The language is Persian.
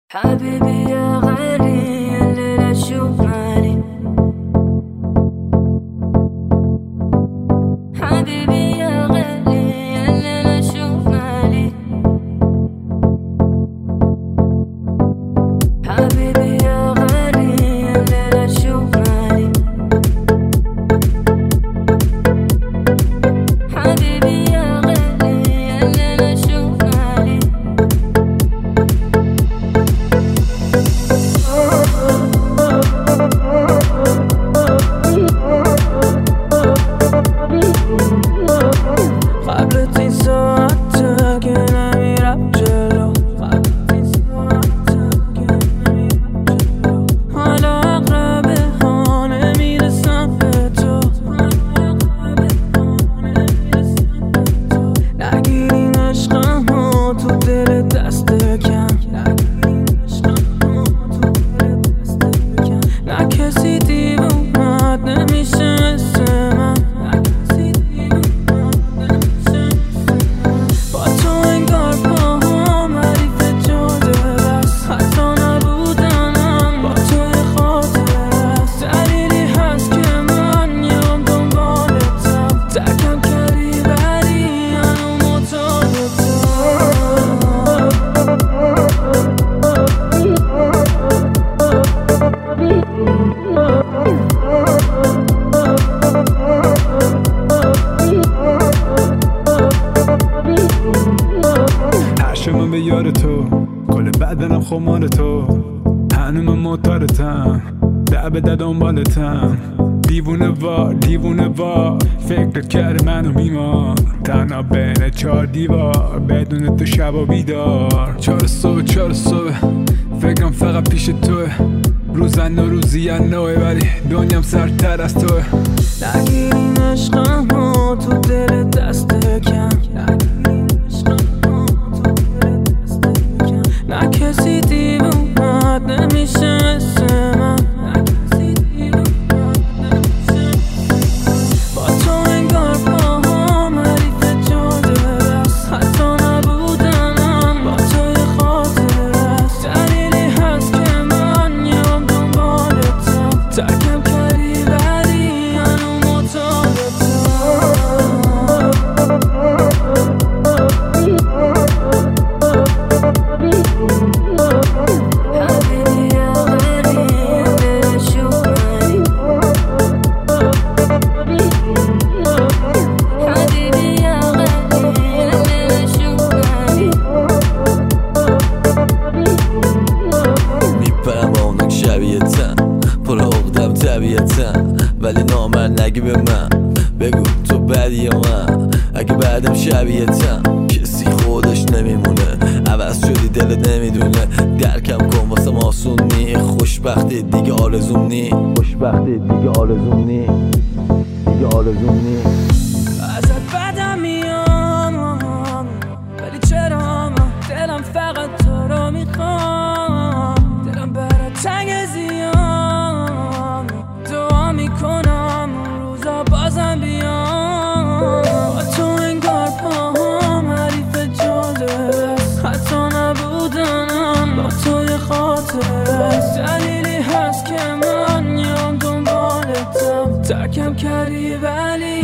حبيبي يا غالي الليلة شوف مالي. حبيبي يا غالي الليلة شوف مالي. حبيبي يا غالي الليلة شوف مالي. حبيبي يا غالي الليلة شوف مالي. قبل 30 ساعت که نمیرم جلو. حالا اقربه ها نمیرسم به تو. نگیرین عشقمو تو دل دست کم. نه کسی دیوونت نمیشه مثل من. با تو انگار پاهم حریف جاده بس. حتی نبودنم با توی خاطر است. دلیلی هست که من یام دنبالتم. ترکم کردی ولی هنو معتادتم. من به یار تو کل بدنم خمار تو. هنو من معتادتم به دنبالتم. دیوونه وار فکرت کرده منو میمار. تنها بین 4 دیوار بدون تو شب و بیدار. 4 صبح فکرم فقط پیش توه. روزن و روزی نوه ولی دنیام سرتر از توه. نگیرین عشقمو تو دل دست کم. نه کسی دیوونت نمیشه مثل من. با تو انگار پاهم حریف جاده بس. حتی نبودنم با توی خاطر است. دلیلی هست که من یام دنبالتم. ترکم کردی ولی هنو معتادتم. حبيبي يا غالي الليلة شوف مالي. حبيبي يا غالي الليلة شوف مالي. میپرم با اونک شبیهتن پر عقدم طبیعتن. ولی نامن نگی به من بگو تو بدی یا من. اگه بعدم شبیهتن کسی خودش نمیمونه. عوض شدی دلت نمیدونه. درکم کن واسم آسون نی. خوشبختی دیگه آرزوم نی. ازت بدم میام ولی چرا دلم فقط تو رو میخوام. دلم برات تنگ زیام. دعا میکنم اون روزا بازم بیام. با تو انگار پاهم حریف جاده است. حتی نبودنم با توی خاطر است. دلیلی هست که من یام دنبالتم. ترکم کردی ولی